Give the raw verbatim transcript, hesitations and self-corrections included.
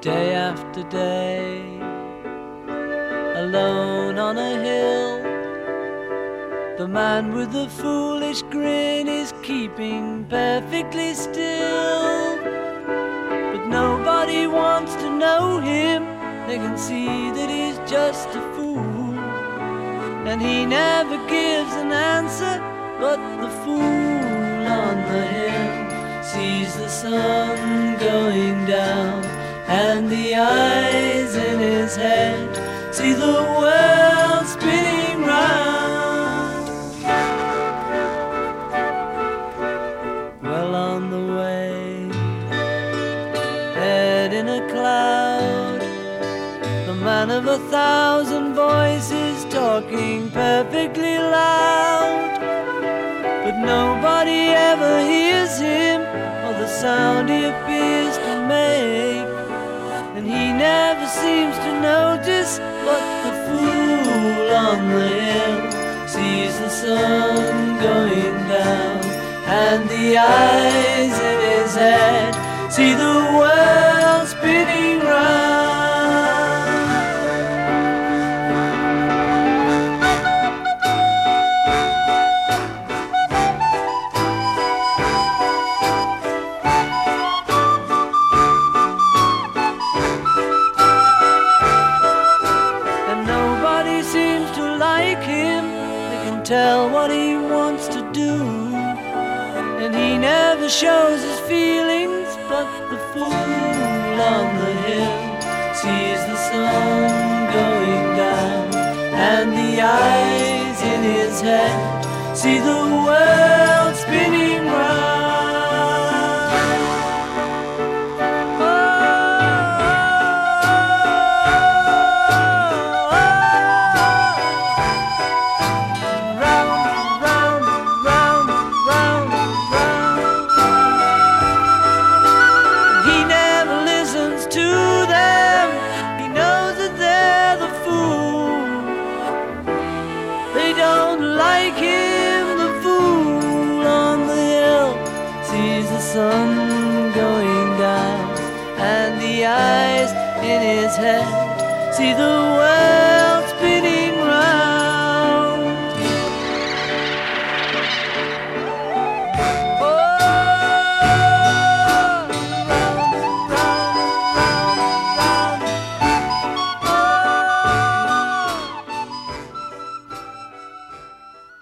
Day after day, alone on a hill, the man with the foolish grin is keeping perfectly still. But nobody wants to know him, they can see that he's just a fool. And he never gives an answer, but the fool on the hill sees the sun going down, and the eyes in his head see the world spinning round. Well on the way, head in a cloud, the man of a thousand voices talking perfectly loud. But nobody ever hears him, or the sound he appears to make. And he never seems to notice, but the fool on the hill sees the sun going down, and the eyes in his head see the world spinning round. Tell what he wants to do, and he never shows his feelings, but the fool on the hill sees the sun going down, and the eyes in his head see the world spinning round. Sun going down, and the eyes in his head see the world